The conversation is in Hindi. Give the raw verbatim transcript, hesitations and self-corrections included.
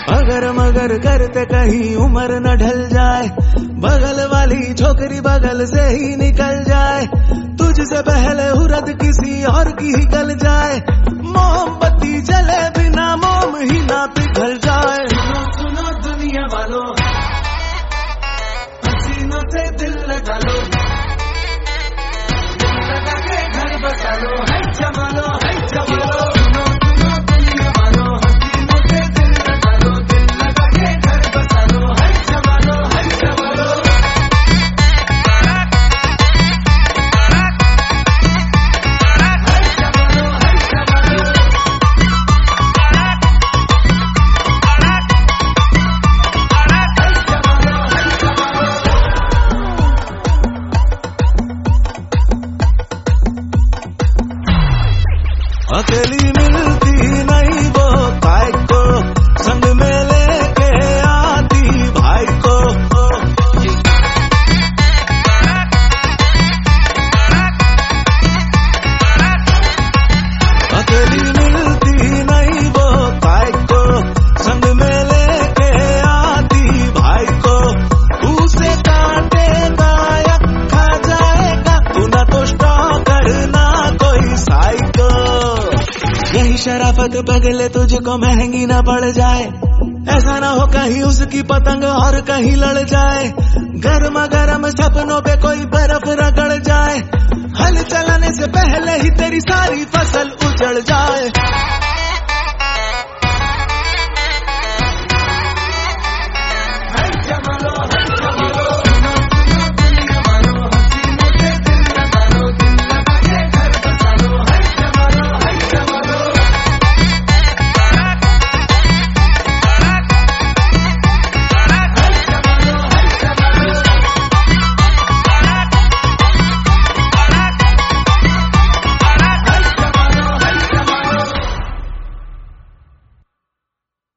अगर मगर करते कहीं उम्र न ढल जाए, बगल वाली छोकरी बगल से ही निकल जाए, तुझसे पहले हुरद किसी और की ही गल जाए, मोमबत्ती जले बिना मोम ही ना पिघल जाए। सुनो सुनो दुनिया वालों, हसीनों से दिल लगा लो, दिल लगा के घर बसा लो, है जमा लो, है जमा लो। सुनो सुनो दुनिया वालों, हसीनों से दिल लगा लो, दिल लगा के घर बसा लो, है जमा लो, है जमा लो। अकेली मिलती नहीं वो काय को, संग में लेके आती भाई को। अकेली मिलती नहीं वो काय को, संग में लेके आती भाई को। उसे काटेगा या खा जाएगा, तू ना तो स्टॉकर ना कोई साइको। यही शराफत पगले तुझको महंगी ना पड़ जाए, ऐसा ना हो कहीं उसकी पतंग और कहीं लड़ जाए, गर्मा गर्म सपनों पे कोई बर्फ रगड़ जाए, हल चलाने से पहले ही तेरी सारी फसल उजड़ जाए।